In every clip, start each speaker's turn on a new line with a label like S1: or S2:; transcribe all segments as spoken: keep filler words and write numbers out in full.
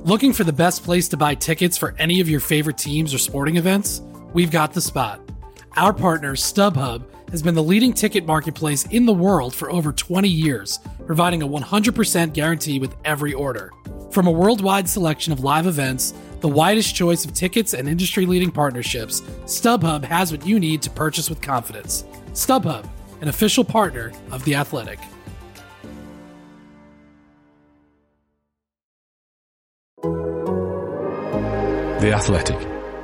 S1: Looking for the best place to buy tickets for any of your favorite teams or sporting events? We've got the spot. Our partner, StubHub, has been the leading ticket marketplace in the world for over twenty years, providing a one hundred percent guarantee with every order. From a worldwide selection of live events, the widest choice of tickets and industry-leading partnerships, StubHub has what you need to purchase with confidence. StubHub, an official partner of The Athletic.
S2: The Athletic.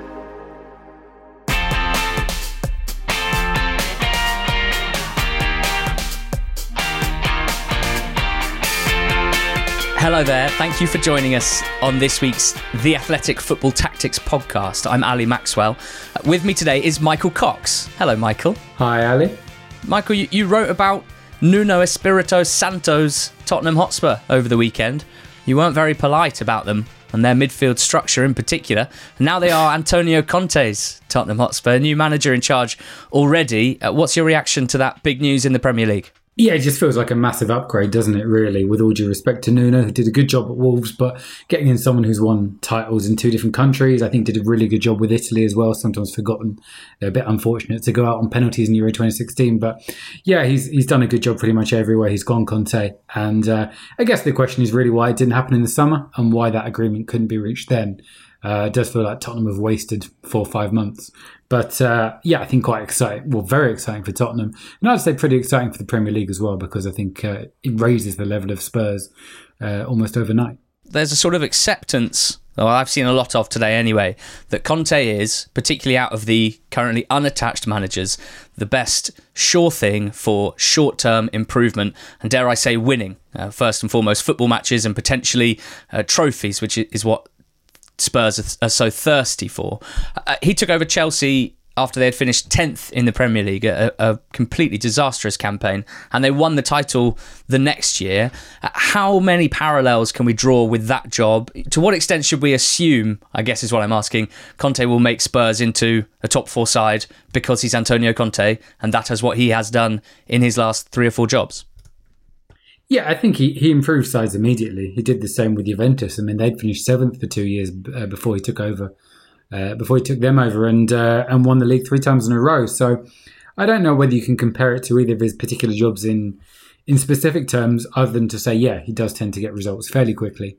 S3: Hello there. Thank you for joining us on this week's The Athletic Football Tactics podcast. I'm Ali Maxwell. With me today is Michael Cox. Hello, Michael.
S4: Hi, Ali.
S3: Michael, you, you wrote about Nuno Espirito Santo's Tottenham Hotspur over the weekend. You weren't very polite about them and their midfield structure in particular. Now they are Antonio Conte's Tottenham Hotspur, new manager in charge already. Uh, what's your reaction to that big news in the Premier League?
S4: Yeah, it just feels like a massive upgrade, doesn't it, really? With all due respect to Nuno, who did a good job at Wolves, but getting in someone who's won titles in two different countries, I think did a really good job with Italy as well, sometimes forgotten. They're a bit unfortunate to go out on penalties in Euro twenty sixteen, but yeah, he's he's done a good job pretty much everywhere he's gone, Conte. And uh, I guess the question is really why it didn't happen in the summer and why that agreement couldn't be reached then. Uh, it does feel like Tottenham have wasted four or five months. But uh, yeah, I think quite exciting. Well, very exciting for Tottenham. And I'd say pretty exciting for the Premier League as well, because I think uh, it raises the level of Spurs uh, almost overnight.
S3: There's a sort of acceptance, well, I've seen a lot of today anyway, that Conte is, particularly out of the currently unattached managers, the best sure thing for short-term improvement and, dare I say, winning. Uh, first and foremost, football matches and potentially uh, trophies, which is what Spurs are so thirsty for. Uh, he took over Chelsea after they had finished tenth in the Premier League, a, a completely disastrous campaign, and they won the title the next year. Uh, how many parallels can we draw with that job? To what extent should we assume, I guess is what I'm asking, Conte will make Spurs into a top four side because he's Antonio Conte, and that is what he has done in his last three or four jobs?
S4: Yeah, I think he, he improved sides immediately. He did the same with Juventus. I mean, they'd finished seventh for two years uh, before he took over, uh, before he took them over and uh, and won the league three times in a row. So I don't know whether you can compare it to either of his particular jobs in in specific terms, other than to say, yeah, he does tend to get results fairly quickly.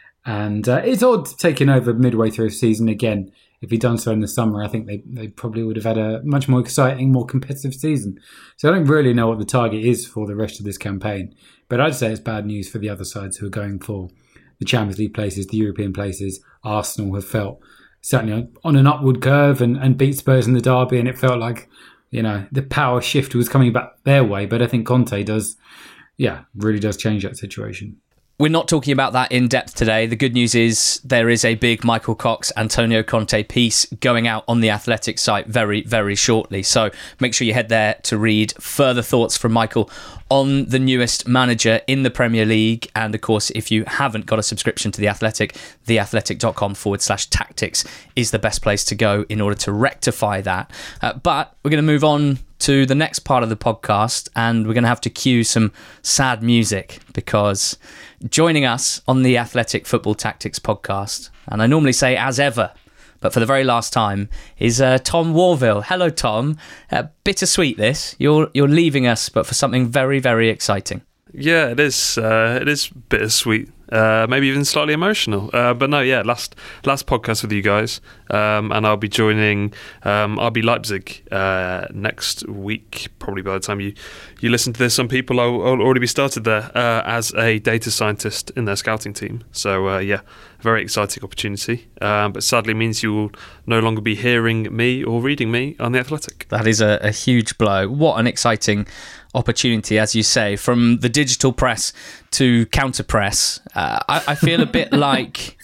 S4: And uh, it's odd taking over midway through a season again. If he'd done so in the summer, I think they, they probably would have had a much more exciting, more competitive season. So I don't really know what the target is for the rest of this campaign. But I'd say it's bad news for the other sides who are going for the Champions League places, the European places. Arsenal have felt certainly on an upward curve and, and beat Spurs in the derby, and it felt like, you know, the power shift was coming back their way. But I think Conte does, yeah, really does change that situation.
S3: We're not talking about that in depth today. The good news is there is a big Michael Cox, Antonio Conte piece going out on the Athletic site very, very shortly. So make sure you head there to read further thoughts from Michael on the newest manager in the Premier League. And of course, if you haven't got a subscription to The Athletic, theathletic.com forward slash tactics is the best place to go in order to rectify that. Uh, but we're going to move on to the next part of the podcast, and we're going to have to cue some sad music, because joining us on the Athletic Football Tactics podcast, and I normally say as ever, but for the very last time, is uh, Tom Warville. Hello, Tom. Uh, bittersweet this. You're you're leaving us, but for something very, very exciting.
S5: Yeah, it is. Uh, it is bittersweet. Uh, maybe even slightly emotional. Uh, but no, yeah, last last podcast with you guys. Um, and I'll be joining um, R B Leipzig uh, next week. Probably by the time you, you listen to this, some people will, will already be started there uh, as a data scientist in their scouting team. So uh, yeah, very exciting opportunity. Um, but sadly means you will no longer be hearing me or reading me on The Athletic.
S3: That is a, a huge blow. What an exciting opportunity, as you say, from the digital press to counter press. Uh, I, I feel a bit like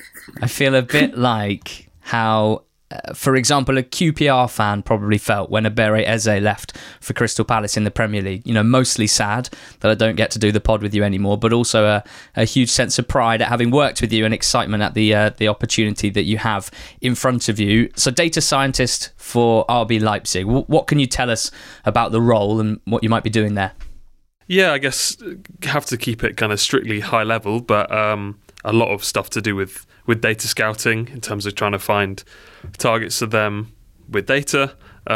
S3: I feel a bit like how, uh, for example, a Q P R fan probably felt when Ebere Eze left for Crystal Palace in the Premier League. You know, mostly sad that I don't get to do the pod with you anymore, but also a, a huge sense of pride at having worked with you and excitement at the uh, the opportunity that you have in front of you. So, data scientist for R B Leipzig. W- what can you tell us about the role and what you might be doing there?
S5: Yeah, I guess have to keep it kind of strictly high level, but um, a lot of stuff to do with, with data scouting in terms of trying to find targets to them with data.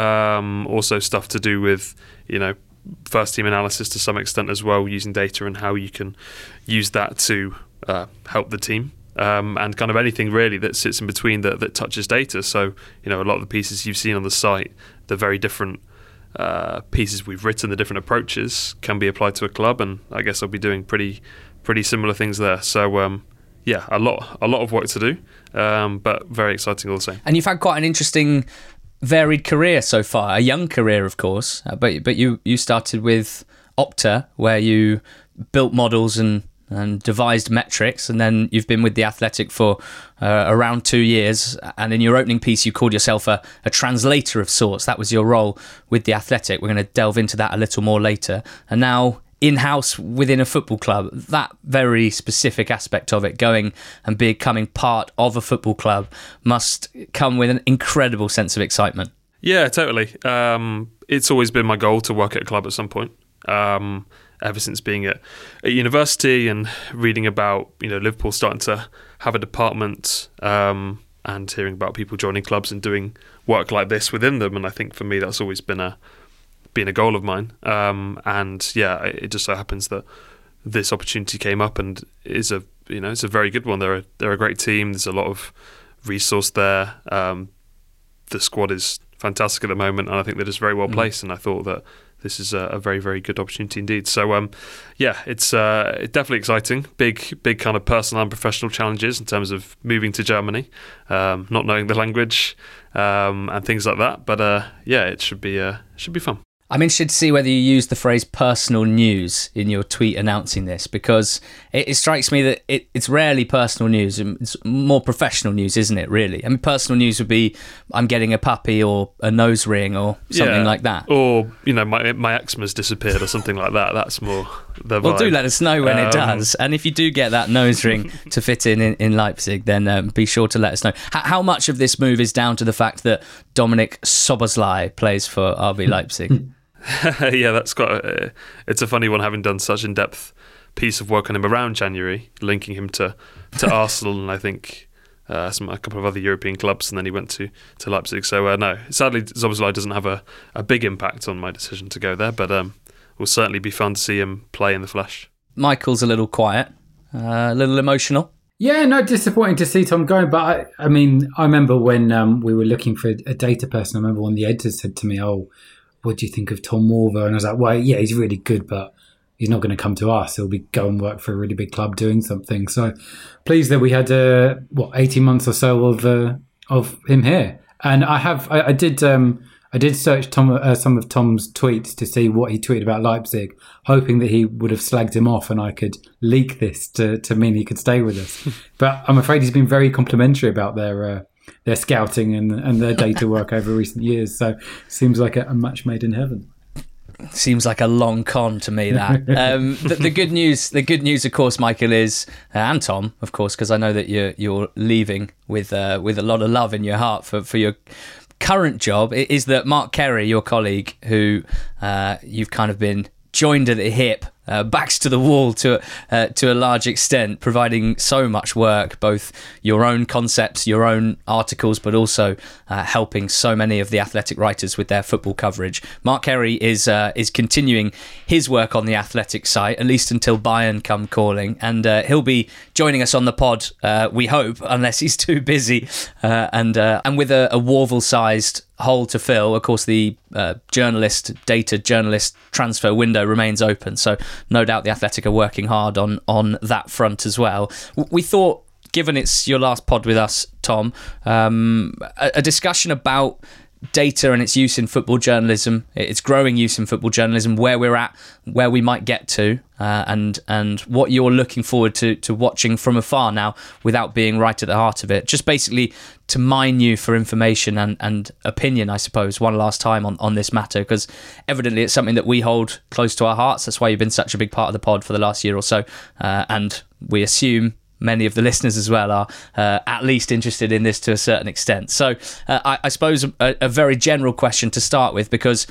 S5: Um, also stuff to do with, you know, first team analysis to some extent as well, using data and how you can use that to uh, help the team. Um, and kind of anything really that sits in between that, that touches data. So, you know, a lot of the pieces you've seen on the site, the very different uh, pieces we've written, the different approaches can be applied to a club, and I guess I'll be doing pretty pretty similar things there. So, um, yeah, a lot a lot of work to do, um, but very exciting all the same.
S3: And you've had quite an interesting, varied career so far, a young career, of course, uh, but but you, you started with Opta, where you built models and and devised metrics, and then you've been with The Athletic for uh, around two years, and in your opening piece you called yourself a, a translator of sorts. That was your role with The Athletic. We're going to delve into that a little more later. And now in-house within a football club, that very specific aspect of it, going and becoming part of a football club, must come with an incredible sense of excitement.
S5: Yeah, totally. Um, it's always been my goal to work at a club at some point. Um, ever since being at, at university and reading about, you know, Liverpool starting to have a department, um, and hearing about people joining clubs and doing work like this within them. And I think for me, that's always been a been a goal of mine. Um, and yeah, it just so happens that this opportunity came up and is a, you know, it's a very good one. They're a, they're a great team. There's a lot of resource there. Um, the squad is fantastic at the moment, and I think they're just very well placed. Mm. And I thought that this is a, a very, very good opportunity indeed. So, um, yeah, it's uh, it's definitely exciting. Big, big kind of personal and professional challenges in terms of moving to Germany, um, not knowing the language, um, and things like that. But uh, yeah, it should be uh, should be fun.
S3: I'm interested to see whether you use the phrase personal news in your tweet announcing this, because it, it strikes me that it, it's rarely personal news. It's more professional news, isn't it, really? I mean, personal news would be I'm getting a puppy or a nose ring or something
S5: yeah,
S3: like that.
S5: Or, you know, my my eczema's disappeared or something like that. That's more the vibe.
S3: Well, do let us know when um, it does. And if you do get that nose ring to fit in in, in Leipzig, then um, be sure to let us know. H- how much of this move is down to the fact that Dominik Szoboszlai plays for R B Leipzig?
S5: Yeah, that's got a, it's a funny one, having done such in-depth piece of work on him around January, linking him to, to Arsenal and I think uh, some a couple of other European clubs, and then he went to, to Leipzig. So uh, no, sadly Szoboszlai doesn't have a, a big impact on my decision to go there, but um, it will certainly be fun to see him play in the flesh. Michael's
S3: a little quiet, uh, a little emotional.
S4: Yeah, no, disappointing to see Tom going. But I, I mean, I remember when um, we were looking for a data person, I remember one of the editors said to me, oh, what do you think of Tom Morva? And I was like, well, yeah, he's really good, but he's not going to come to us. He'll be go and work for a really big club doing something. So pleased that we had, uh, what, eighteen months or so of uh, of him here. And I have, I, I did um, I did search Tom, uh, some of Tom's tweets to see what he tweeted about Leipzig, hoping that he would have slagged him off and I could leak this to, to mean he could stay with us. But I'm afraid he's been very complimentary about their uh, their scouting and and their data work over recent years. So seems like a, a match made in heaven.
S3: Seems like a long con to me, that. um, the, the good news, the good news, of course, Michael, is uh, and Tom, of course, because I know that you're you're leaving with uh, with a lot of love in your heart for for your current job, is that Mark Kerry, your colleague, who uh, you've kind of been joined at the hip, uh, backs to the wall to uh, to a large extent, providing so much work, both your own concepts, your own articles, but also uh, helping so many of the Athletic writers with their football coverage. Mark Kerry is uh, is continuing his work on the Athletic site, at least until Bayern come calling, and uh, he'll be joining us on the pod, uh, we hope, unless he's too busy, uh, and uh, and with a, a Warvel-sized hole to fill. Of course, the uh, journalist, data journalist transfer window remains open, so no doubt the Athletic are working hard on on that front as well. We thought, given it's your last pod with us, Tom, um, a, a discussion about data and its use in football journalism, its growing use in football journalism, where we're at, where we might get to, uh, and and what you're looking forward to to watching from afar now without being right at the heart of it. Just basically to mine you for information and, and opinion, I suppose, one last time on, on this matter, because evidently it's something that we hold close to our hearts. That's why you've been such a big part of the pod for the last year or so, uh, and we assume many of the listeners as well are uh, at least interested in this to a certain extent. So uh, I, I suppose a, a very general question to start with, because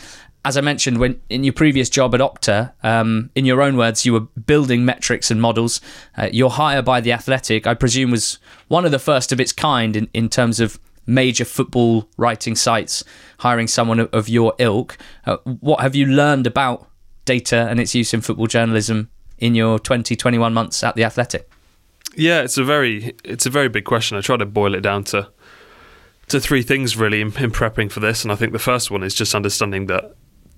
S3: as I mentioned, when in your previous job at Opta, um, in your own words, you were building metrics and models. Uh, your hire by The Athletic, I presume, was one of the first of its kind in, in terms of major football writing sites hiring someone of, of your ilk. Uh, what have you learned about data and its use in football journalism in your twenty, twenty-one months at The Athletic?
S5: Yeah, it's a very it's a very big question. I try to boil it down to to three things really in, in prepping for this, and I think the first one is just understanding that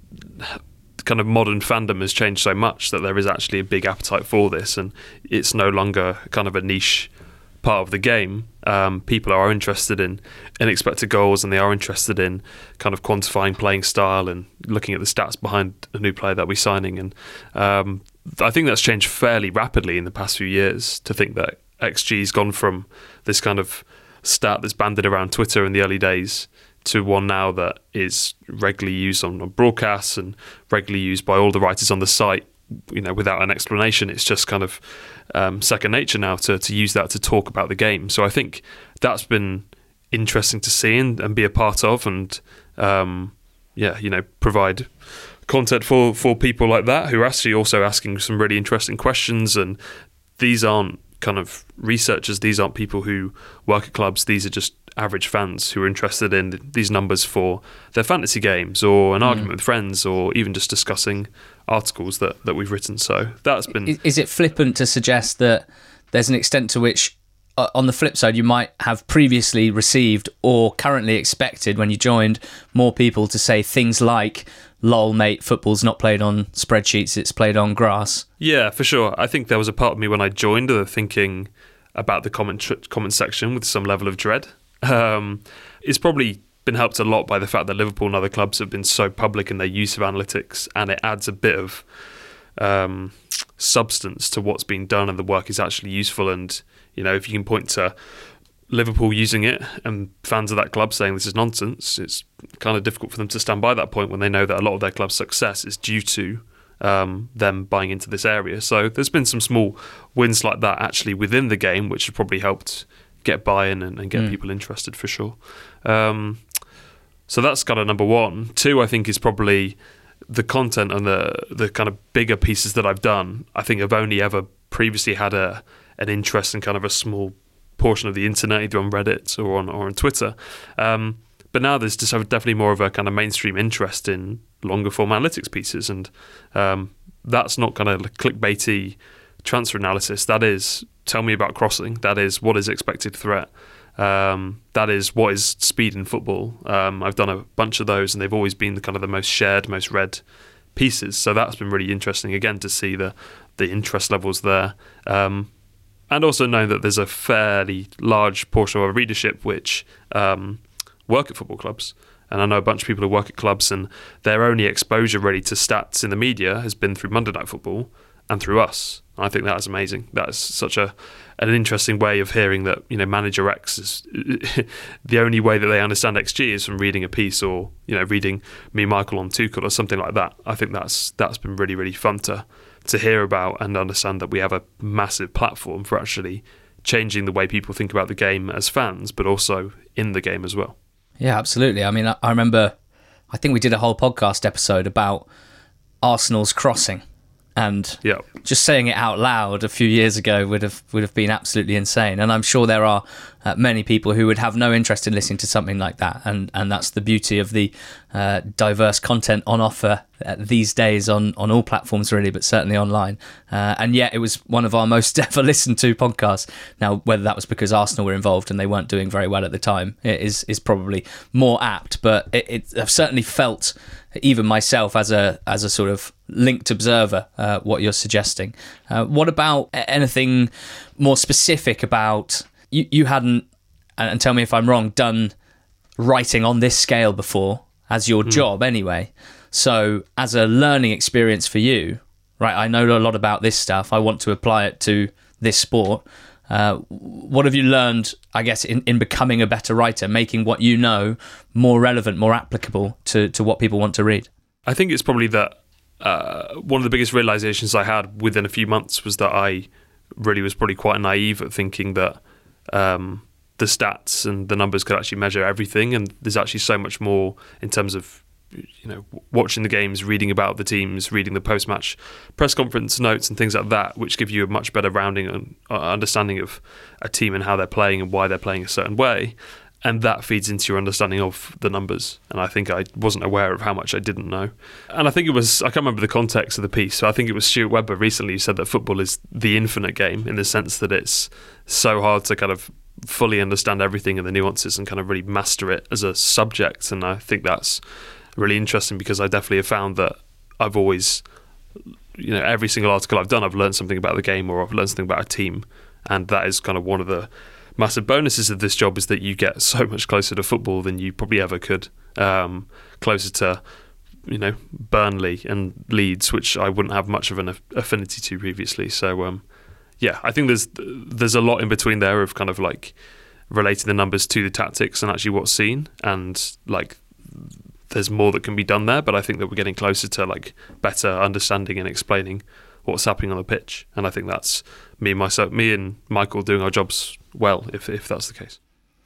S5: kind of modern fandom has changed so much that there is actually a big appetite for this, and it's no longer kind of a niche part of the game. Um, people are interested in, in expected goals, and they are interested in kind of quantifying playing style and looking at the stats behind a new player that we're signing. And um, I think that's changed fairly rapidly in the past few years, to think that X G's gone from this kind of stat that's banded around Twitter in the early days to one now that is regularly used on, on broadcasts and regularly used by all the writers on the site, you know, without an explanation. It's just kind of um, second nature now to, to use that to talk about the game. So I think that's been interesting to see and, and be a part of, and um, yeah, you know, provide content for, for people like that who are actually also asking some really interesting questions. And these aren't kind of researchers, these aren't people who work at clubs, these are just average fans who are interested in these numbers for their fantasy games or an mm. argument with friends, or even just discussing articles that, that we've written. So that's been...
S3: Is, is it flippant to suggest that there's an extent to which, uh, on the flip side, you might have previously received or currently expected when you joined more people to say things like, lol mate, football's not played on spreadsheets, it's played on grass?
S5: Yeah, for sure. I think there was a part of me when I joined of thinking about the comment tr- comment section with some level of dread. Um, it's probably been helped a lot by the fact that Liverpool and other clubs have been so public in their use of analytics, and it adds a bit of um, substance to what's being done, and the work is actually useful. And you know, if you can point to Liverpool using it and fans of that club saying this is nonsense, it's kind of difficult for them to stand by that point when they know that a lot of their club's success is due to um, them buying into this area. So there's been some small wins like that actually within the game, which have probably helped get buy-in and, and get mm. people interested for sure. Um, so that's kind of number one. Two, I think, is probably the content and the the kind of bigger pieces that I've done. I think I've only ever previously had a an interest in kind of a small portion of the internet, either on Reddit or on or on Twitter. Um, but now there's just definitely more of a kind of mainstream interest in longer form analytics pieces, and um, that's not kind of clickbaity transfer analysis. That is, tell me about crossing. That is, what is expected threat. Um, that is, what is speed in football. Um, I've done a bunch of those, and they've always been the kind of the most shared, most read pieces. So that's been really interesting again to see the the interest levels there. Um, and also know that there's a fairly large portion of our readership which um, work at football clubs. And I know a bunch of people who work at clubs, and their only exposure really to stats in the media has been through Monday Night Football and through us. I think that is amazing. That is such a an interesting way of hearing that, you know, Manager X is the only way that they understand X G is from reading a piece, or, you know, reading Me Michael on Tuchel or something like that. I think that's that's been really, really fun to to hear about and understand that we have a massive platform for actually changing the way people think about the game as fans, but also in the game as well.
S3: Yeah, absolutely. I mean, I, I remember, I think we did a whole podcast episode about Arsenal's crossing. And
S5: yep.
S3: just saying it out loud a few years ago would have would have been absolutely insane. And I'm sure there are uh, many people who would have no interest in listening to something like that. And and that's the beauty of the uh, diverse content on offer uh, these days on, on all platforms, really, but certainly online. Uh, and yet it was one of our most ever listened to podcasts. Now, whether that was because Arsenal were involved and they weren't doing very well at the time, it is is probably more apt. But it, it I've certainly felt, even myself as a as a sort of linked observer, uh, what you're suggesting. Uh, what about anything more specific about, you, you hadn't, and tell me if I'm wrong, done writing on this scale before as your mm. job anyway. So as a learning experience for you, right, I know a lot about this stuff, I want to apply it to this sport. Uh, what have you learned, I guess, in, in becoming a better writer, making what you know more relevant, more applicable to, to what people want to read?
S5: I think it's probably that uh, one of the biggest realizations I had within a few months was that I really was probably quite naive at thinking that um, the stats and the numbers could actually measure everything, and there's actually so much more in terms of you know, watching the games, reading about the teams, reading the post-match press conference notes and things like that, which give you a much better rounding and understanding of a team and how they're playing and why they're playing a certain way. And that feeds into your understanding of the numbers. And I think I wasn't aware of how much I didn't know. And I think it was, I can't remember the context of the piece, so I think it was Stuart Webber recently who said that football is the infinite game, in the sense that it's so hard to kind of fully understand everything and the nuances and kind of really master it as a subject. And I think that's really interesting, because I definitely have found that I've always, you know, every single article I've done, I've learned something about the game or I've learned something about a team. And that is kind of one of the massive bonuses of this job, is that you get so much closer to football than you probably ever could, um, closer to, you know, Burnley and Leeds, which I wouldn't have much of an affinity to previously. So um, yeah, I think there's there's a lot in between there of kind of like relating the numbers to the tactics and actually what's seen, and like there's more that can be done there, but I think that we're getting closer to like better understanding and explaining what's happening on the pitch. And I think that's me and myself, me and Michael doing our jobs well, if if that's the case.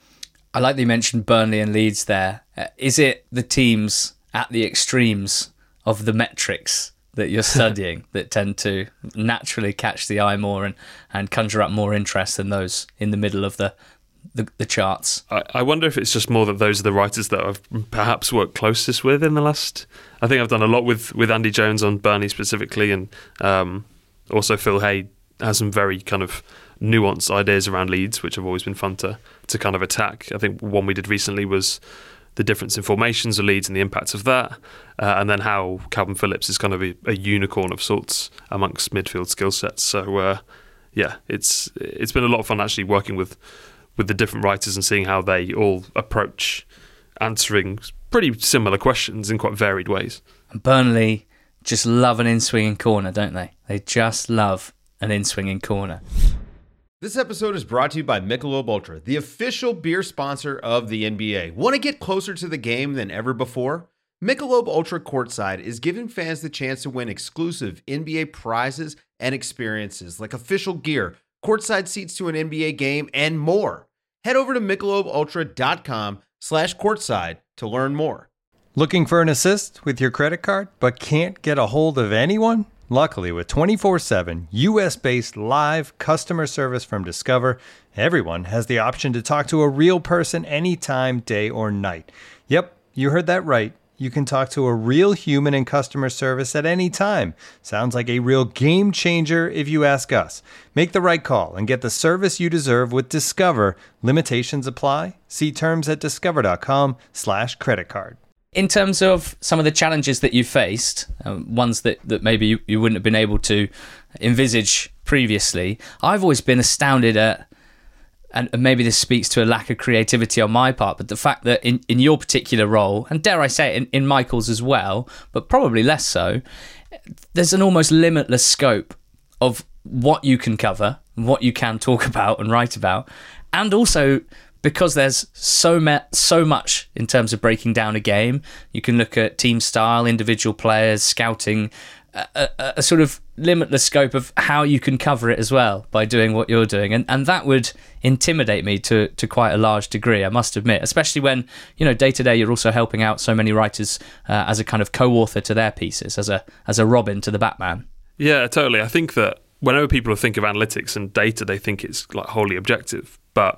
S3: I like that you mentioned Burnley and Leeds there. Uh, is it the teams at the extremes of the metrics that you're studying that tend to naturally catch the eye more and, and conjure up more interest than those in the middle of the the, the charts?
S5: I, I wonder if it's just more that those are the writers that I've perhaps worked closest with in the last... I think I've done a lot with, with Andy Jones on Burnley specifically, and um, also Phil Hay has some very kind of nuanced ideas around Leeds, which have always been fun to, to kind of attack. I think one we did recently was the difference in formations of Leeds and the impact of that, uh, and then how Calvin Phillips is kind of a, a unicorn of sorts amongst midfield skill sets. So uh, yeah, it's it's been a lot of fun actually working with with the different writers and seeing how they all approach answering pretty similar questions in quite varied ways.
S3: And Burnley just love an in-swinging corner, don't they? They just love an in-swinging corner.
S6: This episode is brought to you by Michelob Ultra, the official beer sponsor of the N B A. Want to get closer to the game than ever before? Michelob Ultra Courtside is giving fans the chance to win exclusive N B A prizes and experiences like official gear, courtside seats to an N B A game, and more. Head over to michelobultra.com slash courtside to learn more.
S7: Looking for an assist with your credit card but can't get a hold of anyone? Luckily, with twenty-four seven U S-based live customer service from Discover, everyone has the option to talk to a real person anytime, day or night. Yep, you heard that right. You can talk to a real human in customer service at any time. Sounds like a real game changer if you ask us. Make the right call and get the service you deserve with Discover. Limitations apply. See terms at discover.com slash credit card.
S3: In terms of some of the challenges that you faced, um, ones that, that maybe you, you wouldn't have been able to envisage previously, I've always been astounded at, and maybe this speaks to a lack of creativity on my part, but the fact that in, in your particular role, and dare I say it, in, in Michael's as well, but probably less so, there's an almost limitless scope of what you can cover, what you can talk about and write about, and also because there's so me- so much in terms of breaking down a game. You can look at team style, individual players, scouting, a, a, a sort of limitless scope of how you can cover it as well by doing what you're doing. And and that would intimidate me to to quite a large degree, I must admit, especially when, you know, day to day you're also helping out so many writers uh, as a kind of co-author to their pieces, as a as a Robin to the Batman.
S5: Yeah, totally. I think that whenever people think of analytics and data, they think it's like wholly objective, but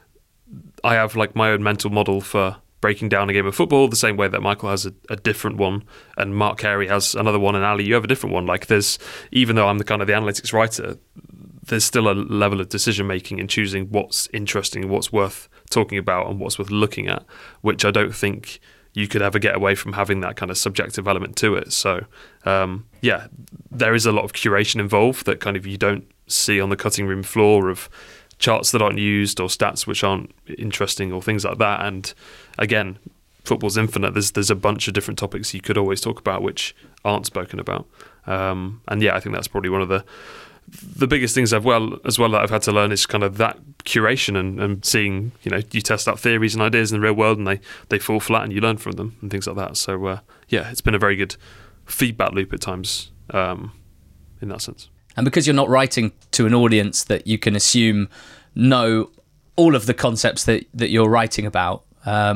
S5: I have like my own mental model for breaking down a game of football, the same way that Michael has a, a different one and Mark Carey has another one, and Ali, you have a different one. Like there's, even though I'm the kind of the analytics writer, there's still a level of decision making in choosing what's interesting, what's worth talking about and what's worth looking at, which I don't think you could ever get away from having that kind of subjective element to it. So um, yeah, there is a lot of curation involved that kind of you don't see on the cutting room floor of charts that aren't used or stats which aren't interesting or things like that. And again, football's infinite. There's there's a bunch of different topics you could always talk about which aren't spoken about. Um, and yeah, I think that's probably one of the the biggest things I've well as well that I've had to learn is kind of that curation and, and seeing, you know, you test out theories and ideas in the real world and they, they fall flat and you learn from them and things like that. So uh, yeah, it's been a very good feedback loop at times um, in that sense.
S3: And because you're not writing to an audience that you can assume know all of the concepts that, that you're writing about, um,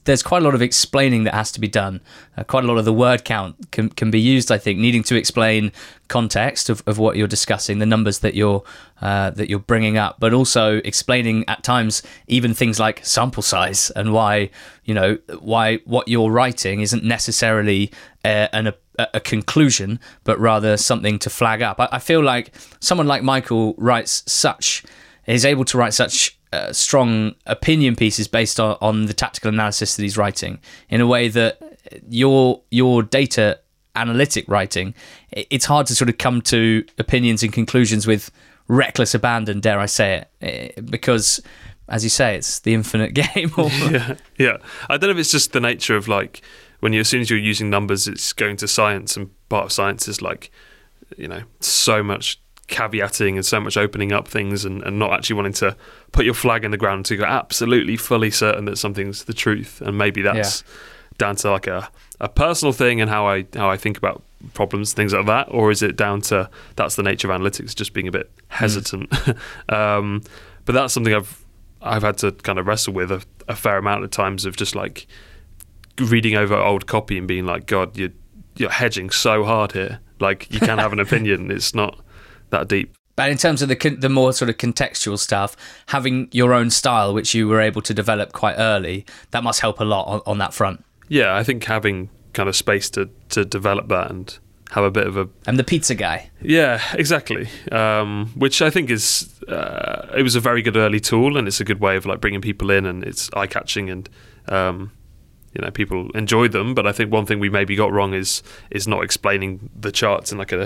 S3: there's quite a lot of explaining that has to be done. Uh, quite a lot of the word count can can be used, I think, needing to explain context of, of what you're discussing, the numbers that you're uh, that you're bringing up, but also explaining at times even things like sample size and why, you know, why what you're writing isn't necessarily uh, an a, a conclusion, but rather something to flag up. I, I feel like someone like Michael writes such is able to write such Uh, strong opinion pieces based on, on the tactical analysis that he's writing in a way that your your data analytic writing, it's hard to sort of come to opinions and conclusions with reckless abandon, dare I say it, because, as you say, it's the infinite game.
S5: yeah, yeah. I don't know if it's just the nature of, like, when you as soon as you're using numbers, it's going to science, and part of science is, like, you know, so much caveating and so much opening up things and, and not actually wanting to put your flag in the ground to go absolutely fully certain that something's the truth. And maybe that's yeah. down to like a, a personal thing and how I how I think about problems, things like that, or is it down to that's the nature of analytics, just being a bit hesitant? Mm. um, but that's something I've I've had to kind of wrestle with a, a fair amount of times, of just like reading over old copy and being like, God, you're you're hedging so hard here. Like, you can have an opinion. It's not that deep.
S3: But in terms of the con- the more sort of contextual stuff, having your own style, which you were able to develop quite early, that must help a lot on, on that front.
S5: Yeah, I think having kind of space to, to develop that and have a bit of a...
S3: I'm the pizza guy.
S5: Yeah, exactly. Um, which I think is... Uh, it was a very good early tool, and it's a good way of like bringing people in, and it's eye-catching, and um, you know, people enjoy them. But I think one thing we maybe got wrong is is not explaining the charts in like a...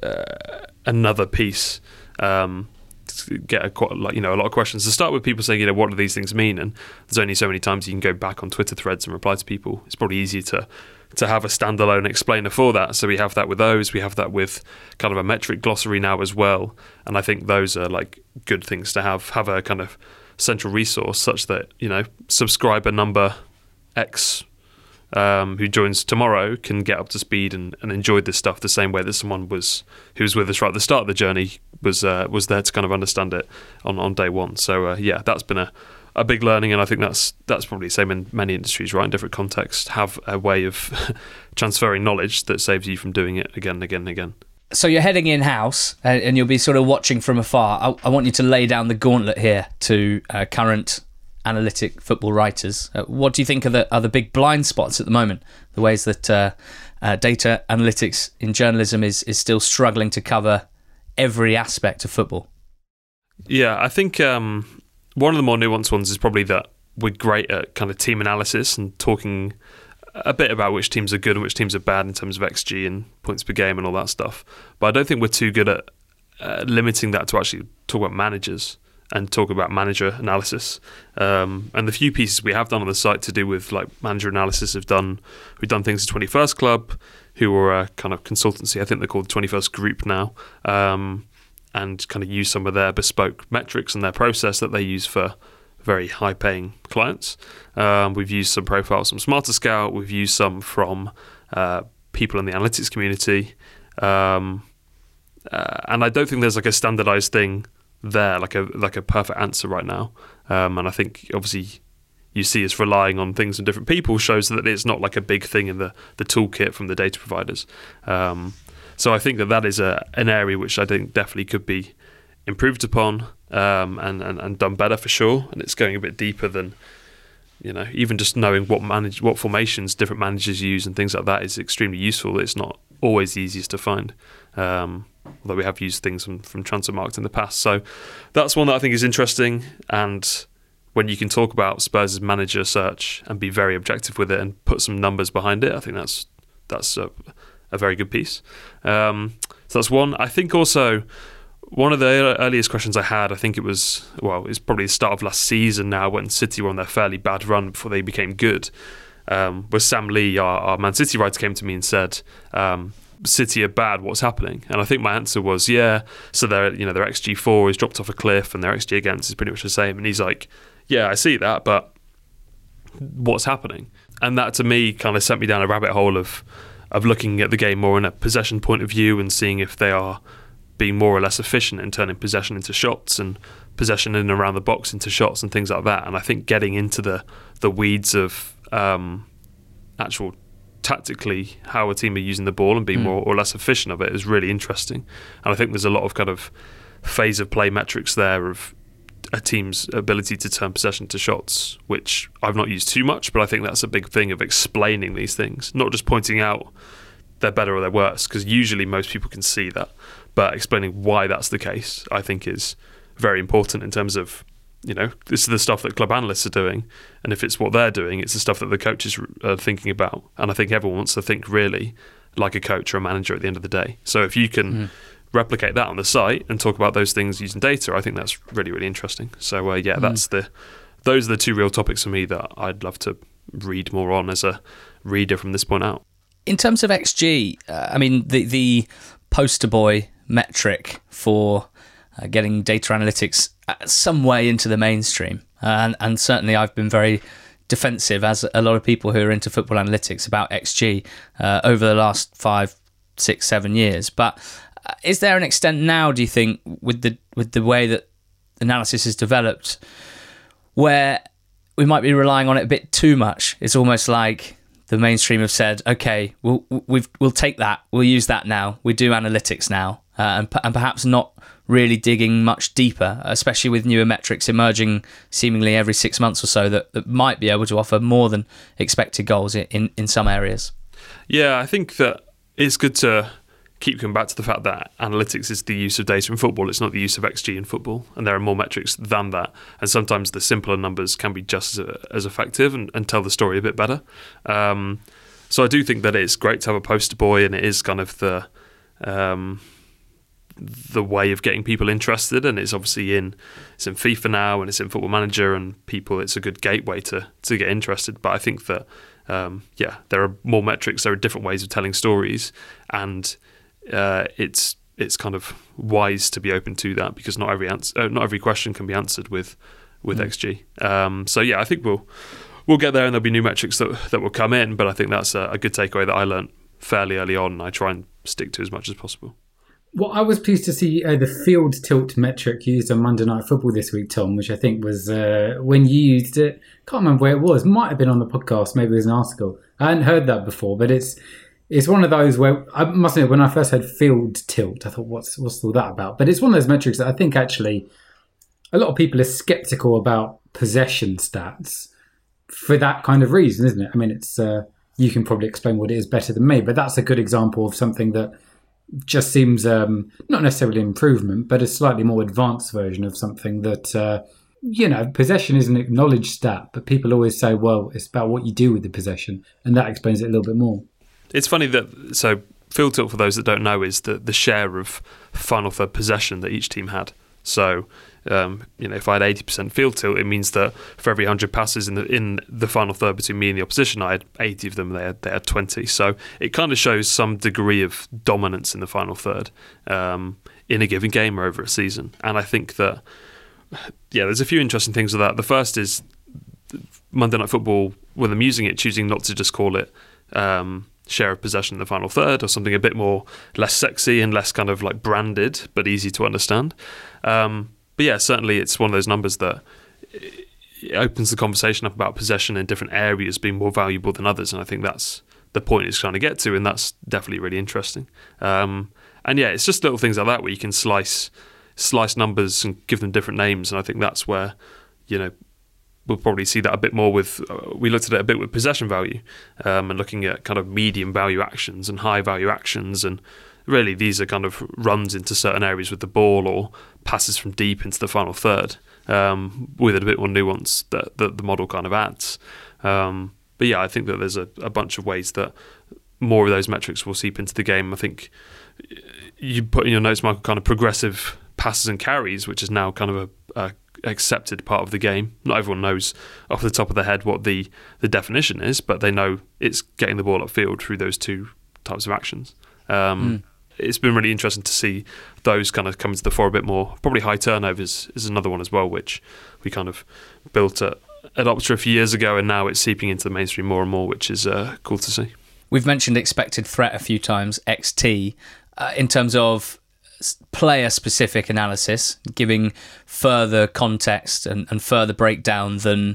S5: Uh, another piece, um, to get a, quite, like, you know, a lot of questions. To start with, people saying, you know, what do these things mean? And there's only so many times you can go back on Twitter threads and reply to people. It's probably easier to to have a standalone explainer for that. So we have that with those. We have that with kind of a metric glossary now as well. And I think those are like good things to have. Have a kind of central resource such that, you know, subscriber number X Um, who joins tomorrow can get up to speed and, and enjoy this stuff the same way that someone was who was with us right at the start of the journey was uh, was there to kind of understand it on, on day one. So uh, yeah, that's been a, a big learning, and I think that's that's probably the same in many industries, right? In different contexts, have a way of transferring knowledge that saves you from doing it again and again and again.
S3: So you're heading in-house, and, and you'll be sort of watching from afar. I, I want you to lay down the gauntlet here to uh, current analytic football writers. Uh, what do you think are the, are the big blind spots at the moment? The ways that uh, uh, data analytics in journalism is, is still struggling to cover every aspect of football?
S5: Yeah, I think um, one of the more nuanced ones is probably that we're great at kind of team analysis and talking a bit about which teams are good and which teams are bad in terms of X G and points per game and all that stuff. But I don't think we're too good at uh, limiting that to actually talk about managers and talk about manager analysis. Um, and the few pieces we have done on the site to do with like manager analysis have done, we've done things at twenty-first Club, who are a kind of consultancy. I think they're called twenty-first Group now, um, and kind of use some of their bespoke metrics and their process that they use for very high paying clients. Um, we've used some profiles from Smarter Scout. We've used some from uh, people in the analytics community. Um, uh, and I don't think there's like a standardized thing there, like a like a perfect answer right now, um, and I think obviously you see us relying on things from different people shows that it's not like a big thing in the, the toolkit from the data providers. Um, so I think that that is a an area which I think definitely could be improved upon um, and, and and done better for sure. And it's going a bit deeper than, you know, even just knowing what manage what formations different managers use and things like that is extremely useful. It's not always the easiest to find. Um, although we have used things from, from Transfermarkt in the past. So that's one that I think is interesting. And when you can talk about Spurs' manager search and be very objective with it and put some numbers behind it, I think that's that's a, a very good piece. Um, so that's one. I think also one of the earliest questions I had, I think it was, well, it's probably the start of last season now when City were on their fairly bad run before they became good, um, was Sam Lee, our, our Man City writer, came to me and said, um, City are bad, what's happening? And I think my answer was, yeah, so their you know their X G four is dropped off a cliff and their X G against is pretty much the same. And he's like, yeah, I see that, but what's happening? And that to me kind of sent me down a rabbit hole of of looking at the game more in a possession point of view and seeing if they are being more or less efficient in turning possession into shots and possession in and around the box into shots and things like that. And I think getting into the the weeds of um, actual tactically how a team are using the ball and being mm. more or less efficient of it is really interesting. And I think there's a lot of kind of phase of play metrics there of a team's ability to turn possession to shots, which I've not used too much, but I think that's a big thing of explaining these things, not just pointing out they're better or they're worse, because usually most people can see that, but explaining why that's the case, I think is very important in terms of, you know, this is the stuff that club analysts are doing, and if it's what they're doing, it's the stuff that the coaches are thinking about. And I think everyone wants to think really like a coach or a manager at the end of the day. So if you can mm. replicate that on the site and talk about those things using data, I think that's really, really interesting. So uh, yeah, mm. that's the those are the two real topics for me that I'd love to read more on as a reader from this point out.
S3: In terms of X G, uh, I mean, the the poster boy metric for uh, getting data analytics some way into the mainstream, uh, and, and certainly I've been very defensive, as a lot of people who are into football analytics, about X G uh, over the last five, six, seven years. But uh, is there an extent now, do you think, with the with the way that analysis is developed, where we might be relying on it a bit too much? It's almost like the mainstream have said, okay, we'll we've, we'll take that, we'll use that now, we do analytics now, uh, and, and perhaps not really digging much deeper, especially with newer metrics emerging seemingly every six months or so that, that might be able to offer more than expected goals in, in some areas.
S5: Yeah, I think that it's good to keep coming back to the fact that analytics is the use of data in football. It's not the use of X G in football, and there are more metrics than that. And sometimes the simpler numbers can be just as, as effective and, and tell the story a bit better. Um, so I do think that it's great to have a poster boy, and it is kind of the um, the way of getting people interested. And it's obviously in it's in FIFA now, and it's in Football Manager, and people. It's a good gateway to to get interested. But I think that um, yeah, there are more metrics. There are different ways of telling stories, and Uh, it's it's kind of wise to be open to that, because not every answer, uh, not every question can be answered with with mm. X G. Um, so yeah, I think we'll we'll get there, and there'll be new metrics that that will come in. But I think that's a, a good takeaway that I learned fairly early on, and I try and stick to as much as possible.
S4: Well, I was pleased to see uh, the field tilt metric used on Monday Night Football this week, Tom, which I think was uh, when you used it. Can't remember where it was. Might have been on the podcast. Maybe it was an article. I hadn't heard that before, but it's. It's one of those where, I must admit, when I first heard field tilt, I thought, what's what's all that about? But it's one of those metrics that I think actually a lot of people are sceptical about possession stats for that kind of reason, isn't it? I mean, it's uh, you can probably explain what it is better than me, but that's a good example of something that just seems um, not necessarily an improvement, but a slightly more advanced version of something that, uh, you know, possession is an acknowledged stat, but people always say, well, it's about what you do with the possession, and that explains it a little bit more.
S5: It's funny that, so field tilt, for those that don't know, is the, the share of final third possession that each team had. So, um, you know, if I had eighty percent field tilt, it means that for every one hundred passes in the in the final third between me and the opposition, I had eighty of them, they had, they had twenty. So it kind of shows some degree of dominance in the final third um, in a given game or over a season. And I think that, yeah, there's a few interesting things with that. The first is Monday Night Football, when I'm using it, choosing not to just call it um, share of possession in the final third, or something a bit more less sexy and less kind of like branded but easy to understand. Um, but yeah, certainly it's one of those numbers that it opens the conversation up about possession in different areas being more valuable than others, and I think that's the point it's trying to get to, and that's definitely really interesting. Um, and yeah, it's just little things like that where you can slice slice numbers and give them different names, and I think that's where, you know, we'll probably see that a bit more with, uh, we looked at it a bit with possession value um, and looking at kind of medium value actions and high value actions, and really these are kind of runs into certain areas with the ball or passes from deep into the final third um, with a bit more nuance that, that the model kind of adds. Um, but yeah, I think that there's a, a bunch of ways that more of those metrics will seep into the game. I think you put in your notes, Michael, kind of progressive passes and carries, which is now kind of a, a accepted part of the game. Not everyone knows off the top of their head what the, the definition is, but they know it's getting the ball upfield through those two types of actions. Um, mm. It's been really interesting to see those kind of come to the fore a bit more. Probably high turnovers is another one as well, which we kind of built at, at Opta a few years ago, and now it's seeping into the mainstream more and more, which is uh, cool to see.
S3: We've mentioned expected threat a few times, X T, uh, in terms of player-specific analysis, giving further context and, and further breakdown than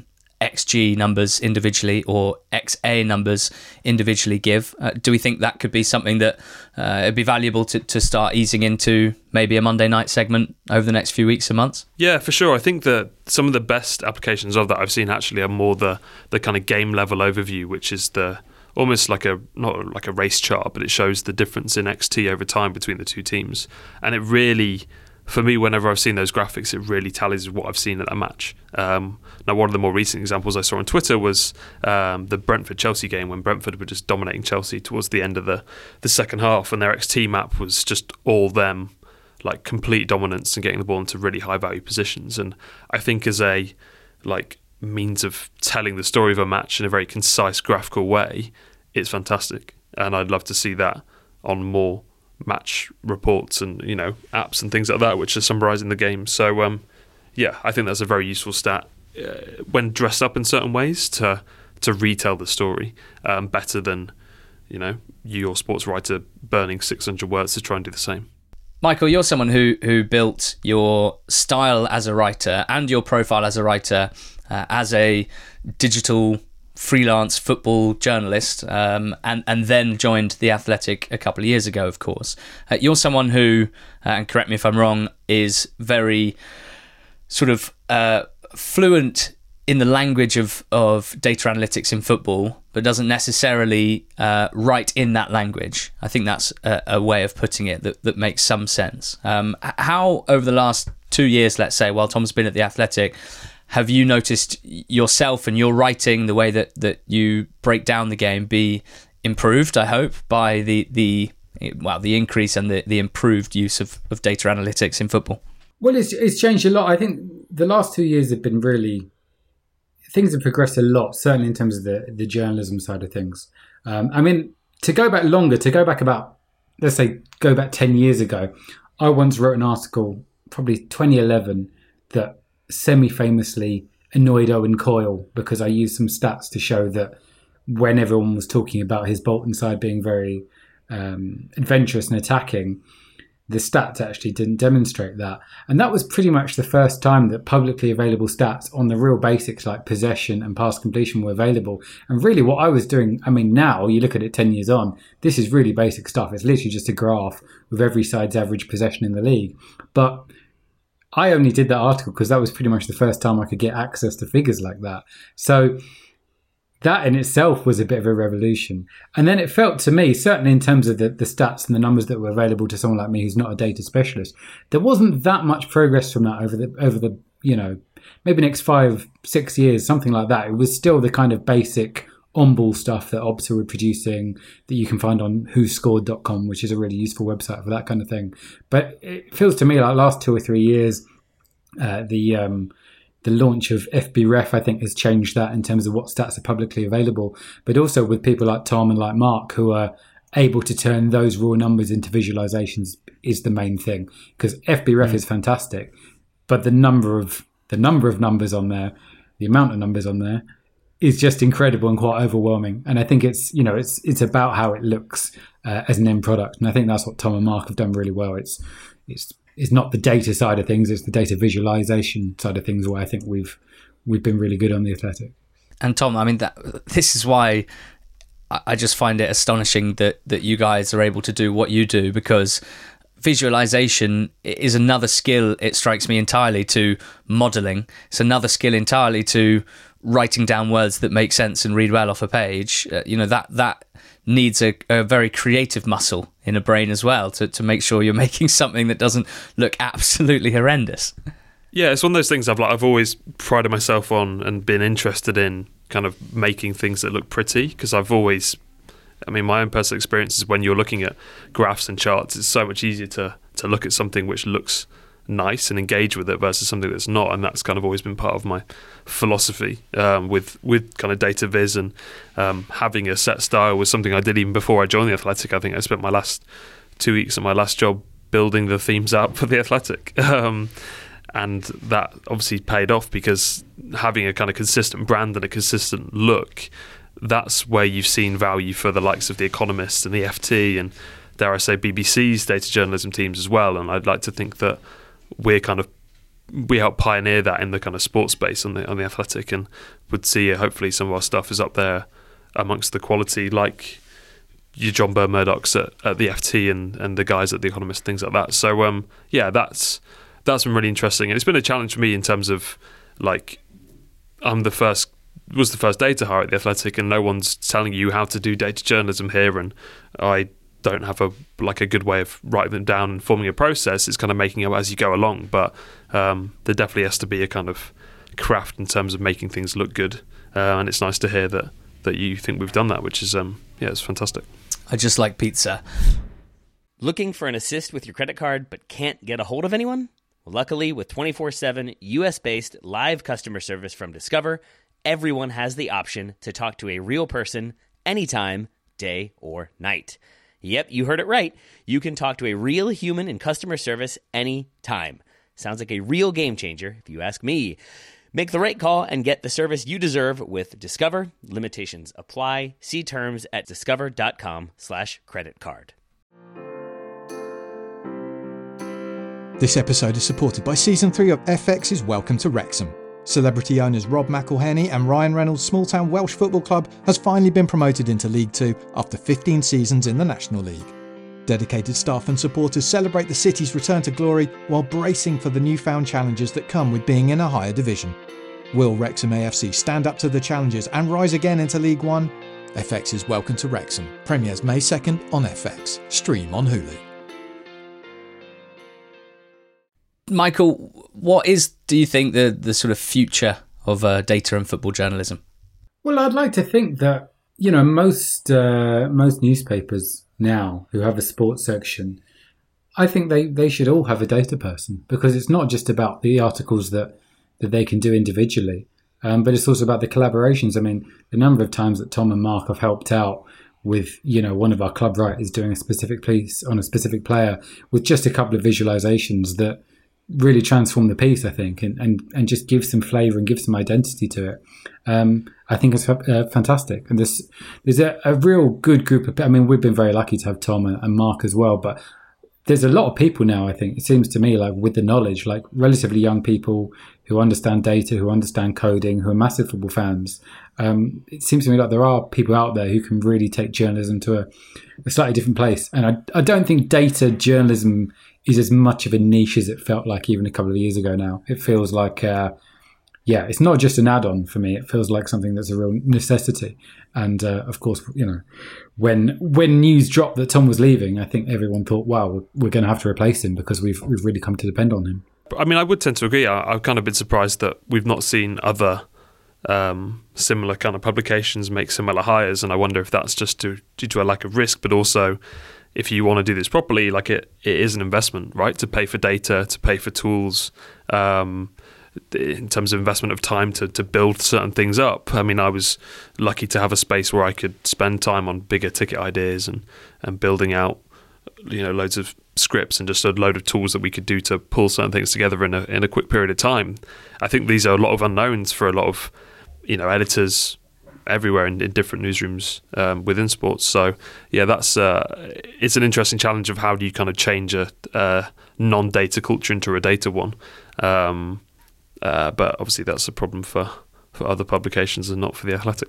S3: X G numbers individually or X A numbers individually give. Uh, do we think that could be something that uh, it'd be valuable to, to start easing into maybe a Monday night segment over the next few weeks and months?
S5: Yeah, for sure. I think that some of the best applications of that I've seen actually are more the the kind of game level overview, which is the almost like a not like a race chart, but it shows the difference in X T over time between the two teams, and it really, for me, whenever I've seen those graphics, it really tallies with what I've seen at that match. Um, now, one of the more recent examples I saw on Twitter was um, the Brentford-Chelsea game, when Brentford were just dominating Chelsea towards the end of the, the second half, and their X T map was just all them, like complete dominance and getting the ball into really high-value positions. And I think as a like means of telling the story of a match in a very concise graphical way, it's fantastic. And I'd love to see that on more match reports and, you know, apps and things like that, which are summarising the game. So um, yeah, I think that's a very useful stat uh, when dressed up in certain ways to to retell the story um, better than, you know, you, your sports writer, burning six hundred words to try and do the same.
S3: Michael, you're someone who who built your style as a writer and your profile as a writer uh, as a digital freelance football journalist, um, and and then joined The Athletic a couple of years ago, of course. Uh, you're someone who, uh, and correct me if I'm wrong, is very sort of uh, fluent in the language of, of data analytics in football, but doesn't necessarily uh, write in that language. I think that's a, a way of putting it that, that makes some sense. Um, how, over the last two years, let's say, while Tom's been at The Athletic, have you noticed yourself and your writing, the way that, that you break down the game, be improved, I hope, by the the well the increase and the, the improved use of, of data analytics in football?
S4: Well, it's it's changed a lot. I think the last two years have been really... Things have progressed a lot, certainly in terms of the, the journalism side of things. Um, I mean, to go back longer, to go back about, let's say, go back ten years ago, I once wrote an article, probably twenty eleven, that semi-famously annoyed Owen Coyle because I used some stats to show that when everyone was talking about his Bolton side being very um, adventurous and attacking, the stats actually didn't demonstrate that. And that was pretty much the first time that publicly available stats on the real basics like possession and pass completion were available. And really what I was doing, I mean, now you look at it ten years on, this is really basic stuff. It's literally just a graph with every side's average possession in the league. But I only did that article because that was pretty much the first time I could get access to figures like that. So that in itself was a bit of a revolution. And then it felt to me, certainly in terms of the, the stats and the numbers that were available to someone like me who's not a data specialist, there wasn't that much progress from that over the, over the you know, maybe next five, six years, something like that. It was still the kind of basic on-ball stuff that Opta were producing that you can find on who scored dot com, which is a really useful website for that kind of thing. But it feels to me like last two or three years, uh, the... Um, The launch of F B ref, I think, has changed that in terms of what stats are publicly available, but also with people like Tom and like Mark who are able to turn those raw numbers into visualizations is the main thing. Because F B ref mm. is fantastic, but the number of the number of numbers on there, the amount of numbers on there, is just incredible and quite overwhelming. And I think it's you know it's it's about how it looks uh, as an end product, and I think that's what Tom and Mark have done really well. It's it's It's not the data side of things; it's the data visualization side of things where I think we've we've been really good on The Athletic.
S3: And Tom, I mean, that this is why I just find it astonishing that that you guys are able to do what you do, because visualization is another skill. It strikes me entirely to modeling. It's another skill entirely to writing down words that make sense and read well off a page. Uh, you know that that. needs a, a very creative muscle in a brain as well to, to make sure you're making something that doesn't look absolutely horrendous.
S5: Yeah, it's one of those things I've like I've always prided myself on and been interested in kind of making things that look pretty, because I've always, I mean, my own personal experience is when you're looking at graphs and charts, it's so much easier to to look at something which looks nice and engage with it versus something that's not, and that's kind of always been part of my philosophy um, with with kind of data viz, and um, having a set style was something I did even before I joined The Athletic. I think I spent my last two weeks at my last job building the themes out for The Athletic, um, and that obviously paid off, because having a kind of consistent brand and a consistent look, that's where you've seen value for the likes of The Economist and the F T and, dare I say, B B C's data journalism teams as well. And I'd like to think that we're kind of we help pioneer that in the kind of sports space on the on the Athletic, and would see uh, hopefully some of our stuff is up there amongst the quality, like your John Burr Murdochs at, at the F T and, and the guys at The Economist, things like that. So um, yeah, that's that's been really interesting, and it's been a challenge for me in terms of like I'm the first was the first data hire at the Athletic, and no one's telling you how to do data journalism here, and I don't have a like a good way of writing them down and forming a process. It's kind of making it as you go along, but um, there definitely has to be a kind of craft in terms of making things look good, uh, and it's nice to hear that that you think we've done that, which is um, yeah, it's fantastic.
S3: I just like pizza.
S8: Looking for an assist with your credit card but can't get a hold of anyone? Luckily, with twenty-four seven U S-based live customer service from Discover, everyone has the option to talk to a real person anytime, day or night. Yep, you heard it right. You can talk to a real human in customer service anytime. Sounds like a real game changer, if you ask me. Make the right call and get the service you deserve with Discover. Limitations apply. See terms at discover.com slash credit card.
S9: This episode is supported by Season three of F X's Welcome to Wrexham. Celebrity owners Rob McElhenney and Ryan Reynolds' small-town Welsh football club has finally been promoted into League Two after fifteen seasons in the National League. Dedicated staff and supporters celebrate the city's return to glory while bracing for the newfound challenges that come with being in a higher division. Will Wrexham A F C stand up to the challenges and rise again into League One? F X's Welcome to Wrexham premieres May second on F X. Stream on Hulu.
S3: Michael, what is, do you think, the, the sort of future of uh, data and football journalism?
S4: Well, I'd like to think that, you know, most uh, most newspapers now who have a sports section, I think they, they should all have a data person, because it's not just about the articles that, that they can do individually, um, but it's also about the collaborations. I mean, the number of times that Tom and Mark have helped out with, you know, one of our club writers doing a specific piece on a specific player with just a couple of visualizations that really transform the piece, I think, and, and, and just give some flavour and give some identity to it. Um, I think it's uh, fantastic. And there's, there's a, a real good group of, I mean, we've been very lucky to have Tom and, and Mark as well, but there's a lot of people now, I think, it seems to me, like with the knowledge, like relatively young people who understand data, who understand coding, who are massive football fans. Um, it seems to me like there are people out there who can really take journalism to a, a slightly different place. And I, I don't think data journalism is as much of a niche as it felt like even a couple of years ago now. It feels like, uh, yeah, it's not just an add-on for me. It feels like something that's a real necessity. And uh, of course, you know, when when news dropped that Tom was leaving, I think everyone thought, wow, we're, we're going to have to replace him because we've we've really come to depend on him.
S5: I mean, I would tend to agree. I, I've kind of been surprised that we've not seen other um, similar kind of publications make similar hires, and I wonder if that's just due, due to a lack of risk, but also if you want to do this properly, like it, it is an investment, right? To pay for data, to pay for tools, um, in terms of investment of time to, to build certain things up. I mean, I was lucky to have a space where I could spend time on bigger ticket ideas and, and building out, you know, loads of scripts and just a load of tools that we could do to pull certain things together in a in a quick period of time. I think these are a lot of unknowns for a lot of, you know, editors everywhere in, in different newsrooms um, within sports. So yeah, that's uh, it's an interesting challenge of how do you kind of change a, a non-data culture into a data one. Um, uh, but obviously that's a problem for, for other publications and not for The Athletic.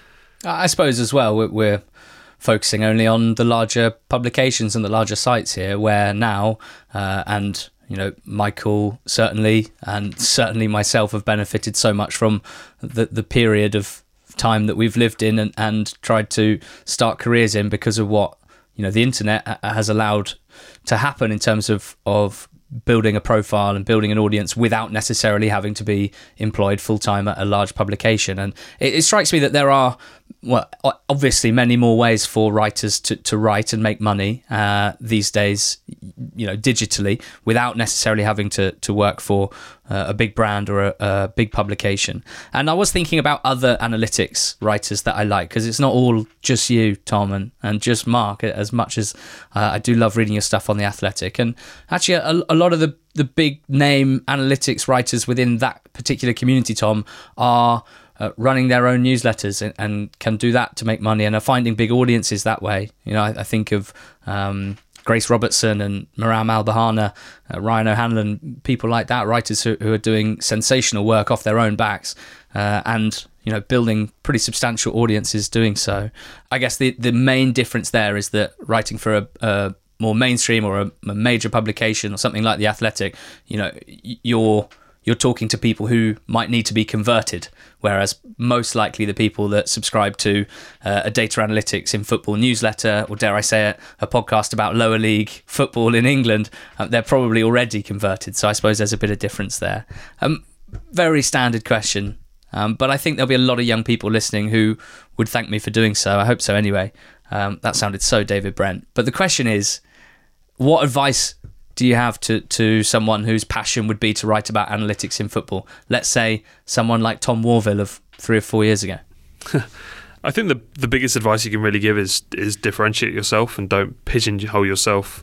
S3: I suppose as well, we're, we're focusing only on the larger publications and the larger sites here, where now, uh, and you know, Michael certainly, and certainly myself have benefited so much from the the period of time that we've lived in and, and tried to start careers in because of what, you know, the internet has allowed to happen in terms of of building a profile and building an audience without necessarily having to be employed full-time at a large publication. And it, it strikes me that there are, well, obviously many more ways for writers to, to write and make money uh, these days, you know, digitally, without necessarily having to, to work for uh, a big brand or a, a big publication. And I was thinking about other analytics writers that I like, because it's not all just you, Tom, and, and just Mark, as much as uh, I do love reading your stuff on The Athletic. And actually, a, a lot of the, the big name analytics writers within that particular community, Tom, are Uh, running their own newsletters and, and can do that to make money and are finding big audiences that way. You know, I, I think of um, Grace Robertson and Maram Al-Bahana, uh, Ryan O'Hanlon, people like that, writers who, who are doing sensational work off their own backs uh, and, you know, building pretty substantial audiences doing so. I guess the, the main difference there is that writing for a, a more mainstream or a, a major publication or something like The Athletic, you know, you're you're talking to people who might need to be converted, whereas most likely the people that subscribe to uh, a data analytics in football newsletter, or dare I say it, a podcast about lower league football in England, uh, they're probably already converted. So I suppose there's a bit of difference there. Um, very standard question, um, but I think there'll be a lot of young people listening who would thank me for doing so. I hope so anyway. Um, that sounded so David Brent. But the question is, what advice do you have to, to someone whose passion would be to write about analytics in football? Let's say someone like Tom Warville of three or four years ago.
S5: I think the the biggest advice you can really give is is differentiate yourself and don't pigeonhole yourself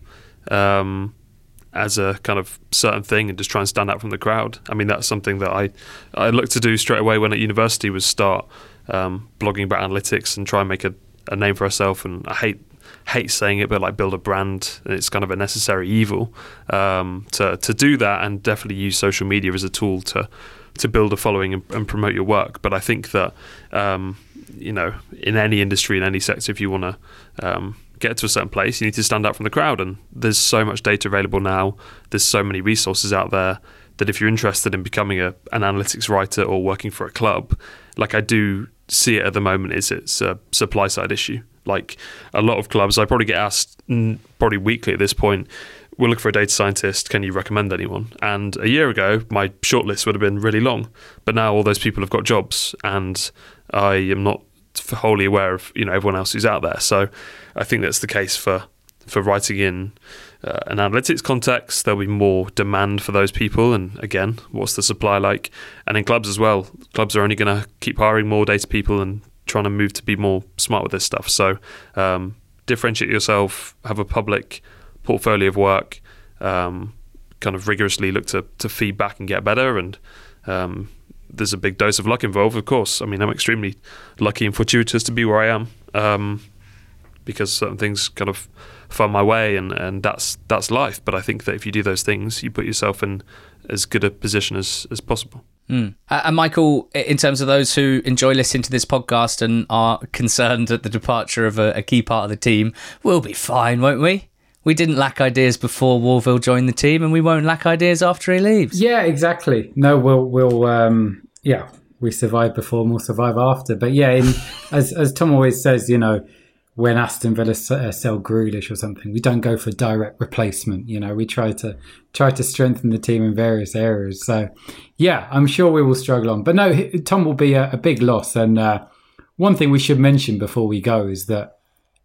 S5: um, as a kind of certain thing and just try and stand out from the crowd. I mean, that's something that I, I looked to do straight away when at university, was start um, blogging about analytics and try and make a, a name for ourselves. And I hate hate saying it, but like build a brand, and it's kind of a necessary evil um, to to do that, and definitely use social media as a tool to to build a following and, and promote your work. But I think that um, you know, in any industry, in any sector, if you want to um, get to a certain place, you need to stand out from the crowd. And there's so much data available now. There's so many resources out there that if you're interested in becoming a, an analytics writer or working for a club, like I do see it at the moment, is it's a supply side issue. Like a lot of clubs, I probably get asked mm, probably weekly at this point, we're looking for a data scientist, can you recommend anyone? And a year ago, my shortlist would have been really long. But now all those people have got jobs, and I am not wholly aware of, you know, everyone else who's out there. So I think that's the case for, for writing in uh, an analytics context. There'll be more demand for those people. And again, what's the supply like? And in clubs as well, clubs are only going to keep hiring more data people and trying to move to be more smart with this stuff. So um, differentiate yourself, have a public portfolio of work, um, kind of rigorously look to, to feedback and get better. And um, there's a big dose of luck involved, of course. I mean, I'm extremely lucky and fortuitous to be where I am um, because certain things kind of found my way, and, and that's that's life. But I think that if you do those things, you put yourself in as good a position as, as possible.
S3: Mm. Uh, and Michael, in terms of those who enjoy listening to this podcast and are concerned at the departure of a, a key part of the team, we'll be fine, won't we? We didn't lack ideas before Warville joined the team, and we won't lack ideas after he leaves.
S4: Yeah, exactly. No, we'll, we'll um, yeah, we survive before and we'll survive after. But yeah, in, as as Tom always says, you know, when Aston Villa sell Grealish or something, we don't go for direct replacement. You know, we try to try to strengthen the team in various areas. So, yeah, I'm sure we will struggle on. But no, Tom will be a, a big loss. And uh, one thing we should mention before we go is that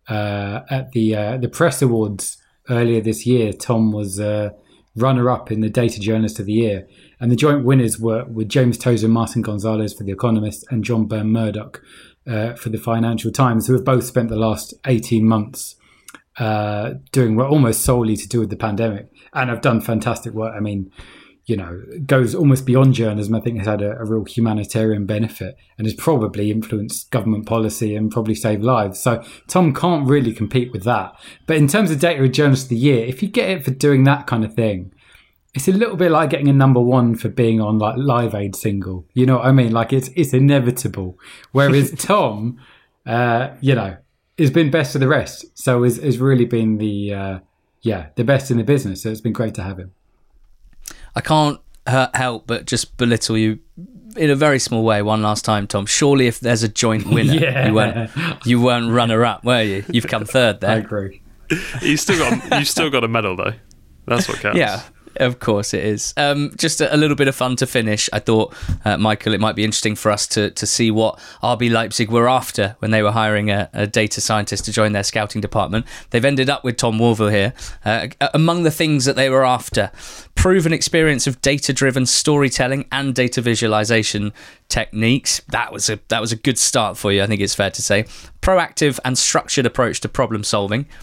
S4: uh, at the uh, the press awards earlier this year, Tom was uh, runner-up in the Data Journalist of the Year. And the joint winners were, were James Tozer and Martin Gonzalez for The Economist and John Byrne Murdoch uh, for the Financial Times, who have both spent the last eighteen months uh, doing work almost solely to do with the pandemic and have done fantastic work. I mean, you know, goes almost beyond journalism. I think has had a, a real humanitarian benefit and has probably influenced government policy and probably saved lives. So Tom can't really compete with that. But in terms of Data Journalist of the Year, if you get it for doing that kind of thing, it's a little bit like getting a number one for being on like Live Aid single. You know what I mean? Like it's it's inevitable. Whereas Tom, uh, you know, has been best of the rest. So has, has really been the, uh, yeah, the best in the business. So it's been great to have him.
S3: I can't uh, help but just belittle you in a very small way one last time, Tom. Surely if there's a joint winner,
S4: yeah.
S3: you weren't you weren't runner-up, were you? You've come third there.
S4: I agree.
S5: You still got you still got a medal though. That's what counts.
S3: Yeah. Of course it is. Um, just a, a little bit of fun to finish. I thought, uh, Michael, it might be interesting for us to to see what R B Leipzig were after when they were hiring a, a data scientist to join their scouting department. They've ended up with Tom Warville here. Uh, among the things that they were after, proven experience of data-driven storytelling and data visualization techniques. That was a that was a good start for you, I think it's fair to say. Proactive and structured approach to problem solving.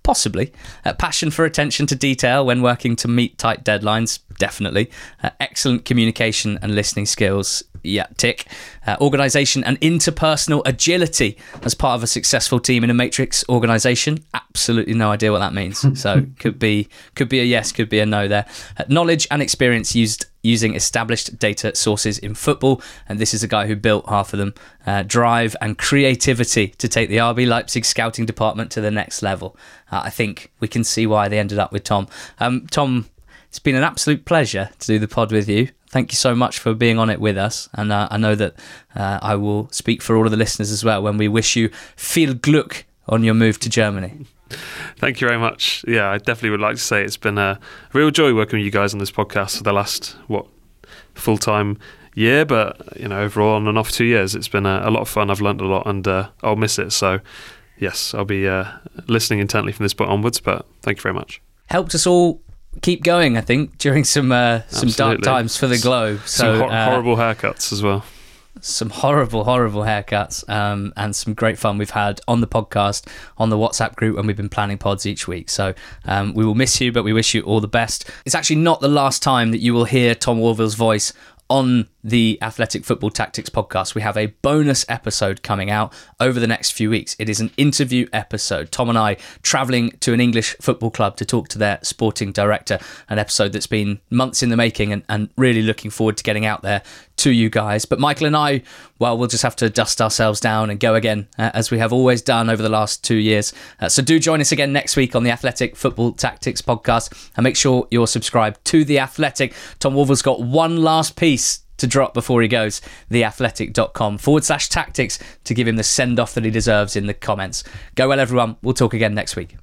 S3: Possibly. Uh, passion for attention to detail when working to meet tight deadlines, definitely. Uh, excellent communication and listening skills, yeah, tick. Uh, organisation and interpersonal agility as part of a successful team in a matrix organisation, absolutely no idea what that means. So could be could be a yes, could be a no there. Uh, knowledge and experience used using established data sources in football, and this is a guy who built half of them. Uh, drive and creativity to take the R B Leipzig scouting department to the next level. Uh, I think we can see why they ended up with Tom. Um, Tom, it's been an absolute pleasure to do the pod with you. Thank you so much for being on it with us. And uh, I know that uh, I will speak for all of the listeners as well when we wish you viel Glück on your move to Germany.
S5: Thank you very much. Yeah, I definitely would like to say it's been a real joy working with you guys on this podcast for the last, what, full-time year. But, you know, overall on and off two years, it's been a, a lot of fun. I've learned a lot and uh, I'll miss it. So, yes, I'll be uh, listening intently from this point onwards. But thank you very much.
S3: Helped us all keep going, I think, during some uh, some dark times for the Globe. So
S5: some hor-
S3: uh,
S5: horrible haircuts as well.
S3: Some horrible, horrible haircuts, um, and some great fun we've had on the podcast, on the WhatsApp group, and we've been planning pods each week. So um, we will miss you, but we wish you all the best. It's actually not the last time that you will hear Tom Warville's voice on the Athletic Football Tactics podcast. We have a bonus episode coming out over the next few weeks. It is an interview episode. Tom and I travelling to an English football club to talk to their sporting director, an episode that's been months in the making and, and really looking forward to getting out there to you guys. But Michael and I, well, we'll just have to dust ourselves down and go again, uh, as we have always done over the last two years. Uh, so do join us again next week on the Athletic Football Tactics podcast, and make sure you're subscribed to The Athletic. Tom Warville's got one last piece to drop before he goes, theathletic.com forward slash tactics to give him the send-off that he deserves in the comments. Go well, everyone. We'll talk again next week.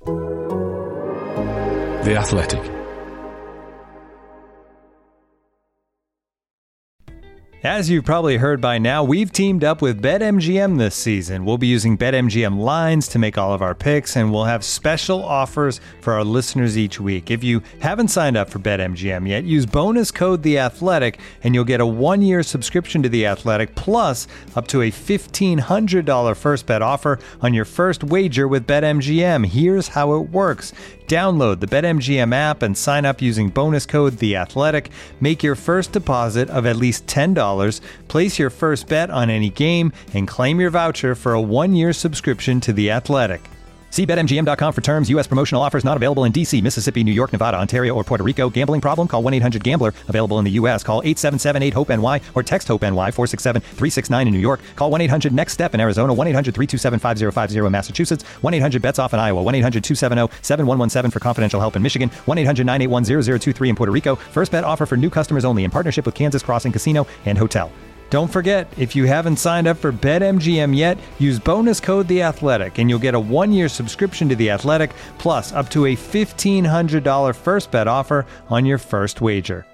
S2: The Athletic.
S7: As you've probably heard by now, we've teamed up with BetMGM this season. We'll be using BetMGM lines to make all of our picks, and we'll have special offers for our listeners each week. If you haven't signed up for BetMGM yet, use bonus code The Athletic, and you'll get a one-year subscription to The Athletic, plus up to a fifteen hundred dollars first bet offer on your first wager with BetMGM. Here's how it works. Download the BetMGM app and sign up using bonus code The Athletic. Make your first deposit of at least ten dollars, place your first bet on any game, and claim your voucher for a one-year subscription to The Athletic. See Bet M G M dot com for terms. U S promotional offers not available in D C, Mississippi, New York, Nevada, Ontario, or Puerto Rico. Gambling problem? Call one eight hundred gambler. Available in the U S. Call eight seven seven eight hope N Y or text HOPE-NY four six seven three six nine in New York. Call one eight hundred next step in Arizona. one eight hundred three two seven five zero five zero in Massachusetts. one eight hundred bets off in Iowa. one eight hundred two seven zero seven one one seven for confidential help in Michigan. one eight hundred nine eight one zero zero two three in Puerto Rico. First bet offer for new customers only in partnership with Kansas Crossing Casino and Hotel. Don't forget, if you haven't signed up for BetMGM yet, use bonus code The Athletic, and you'll get a one-year subscription to The Athletic, plus up to a fifteen hundred dollars first bet offer on your first wager.